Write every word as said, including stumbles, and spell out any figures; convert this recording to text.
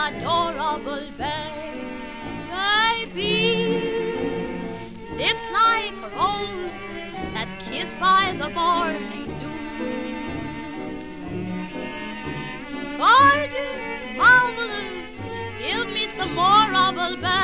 adorable baby. Lips like a rose that's kissed by the morning dew. Gorgeous, marvelous, give me some more of a baby.